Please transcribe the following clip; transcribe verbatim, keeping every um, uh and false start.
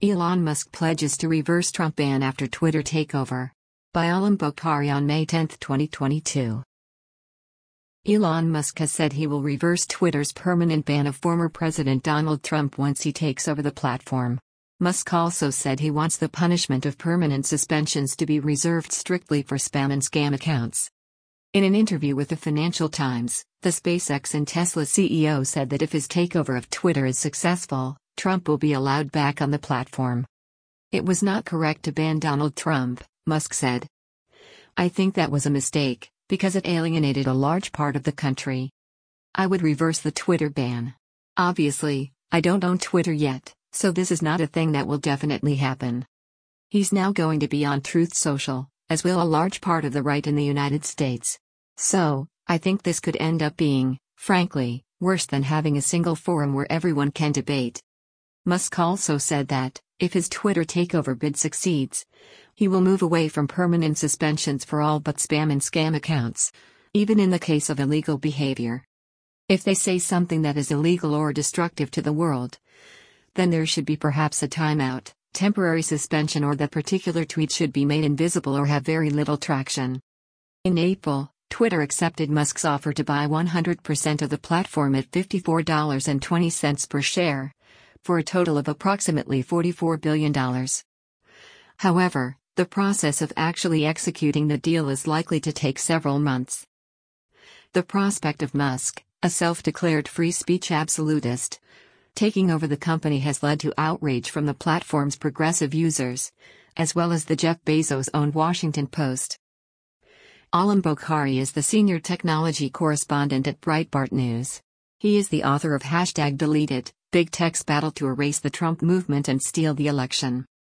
Elon Musk pledges to reverse Trump ban after Twitter takeover. By Alam Bokhari on May tenth, twenty twenty-two. Elon Musk has said he will reverse Twitter's permanent ban of former President Donald Trump once he takes over the platform. Musk also said he wants the punishment of permanent suspensions to be reserved strictly for spam and scam accounts. In an interview with the Financial Times, the SpaceX and Tesla C E O said that if his takeover of Twitter is successful, Trump will be allowed back on the platform. "It was not correct to ban Donald Trump," Musk said. "I think that was a mistake, because it alienated a large part of the country. I would reverse the Twitter ban. Obviously, I don't own Twitter yet, so this is not a thing that will definitely happen." He's now going to be on Truth Social, as will a large part of the right in the United States. So, I think this could end up being, frankly, worse than having a single forum where everyone can debate. Musk also said that, if his Twitter takeover bid succeeds, he will move away from permanent suspensions for all but spam and scam accounts, even in the case of illegal behavior. If they say something that is illegal or destructive to the world, then there should be perhaps a timeout, temporary suspension, or that particular tweet should be made invisible or have very little traction. In April, Twitter accepted Musk's offer to buy one hundred percent of the platform at fifty-four dollars and twenty cents per share, for a total of approximately forty-four billion dollars. However, the process of actually executing the deal is likely to take several months. The prospect of Musk, a self-declared free speech absolutist, taking over the company has led to outrage from the platform's progressive users, as well as the Jeff Bezos-owned Washington Post. Alam Bokhari is the senior technology correspondent at Breitbart News. He is the author of Hashtag Deleted, Big Tech's Battle to Erase the Trump Movement and Steal the Election.